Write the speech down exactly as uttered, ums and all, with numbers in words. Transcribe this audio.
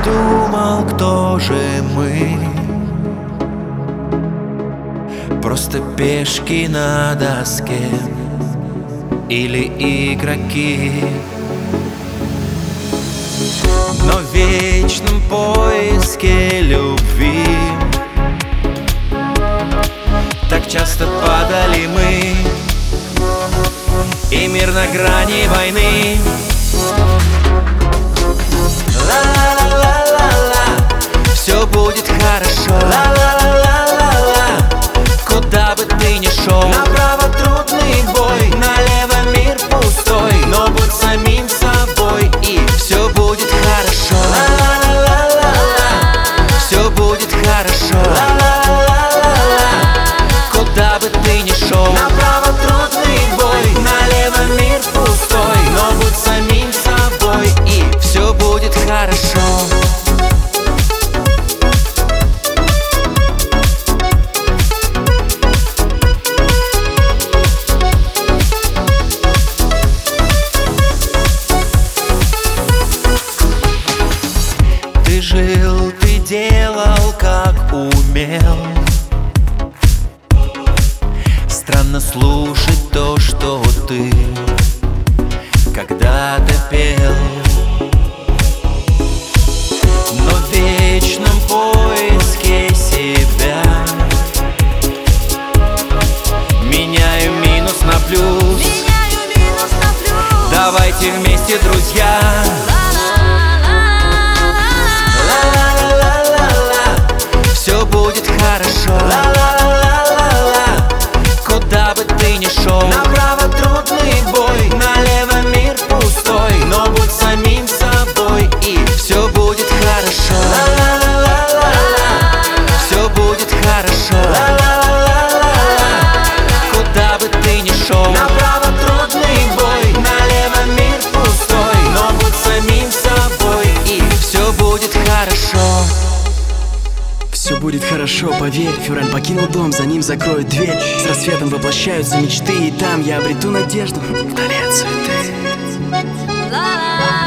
думал, кто же мы? Просто пешки на доске или игроки? Но в вечном поиске любви так часто падали мы, и мир на грани войны. Ла-ла-ла-ла-ла, все будет хорошо. Ла-ла-ла-ла-ла, куда бы ты ни шел. Направо трудный бой, налево мир пустой, но будь самим собой, и все будет хорошо. Ла-ла-ла-ла-ла, все будет хорошо. Ла-ла-ла-ла-ла, куда бы ты ни шел. Направо трудный бой, налево мир пустой, но будь самим собой, и все будет хорошо. Ты жил, ты делал, как умел. Странно слушать то, что ты когда-то пел. Но в вечном поиске себя меняю минус на плюс. Давайте вместе, друзья. Все будет хорошо. Ла-ла-ла-ла-ла, куда бы ты ни шел. Направо трудный бой, налево мир пустой, но будь самим собой, и все будет хорошо. Ла-ла-ла-ла-ла, все будет хорошо. Ла-ла-ла-ла-ла, куда бы ты ни шел. Направо трудный бой, налево мир пустой, но будь самим собой, и все будет хорошо. Все будет хорошо, поверь. Февраль покинул дом, за ним закроют дверь. С рассветом воплощаются мечты, и там я обрету надежду вдали от суеты.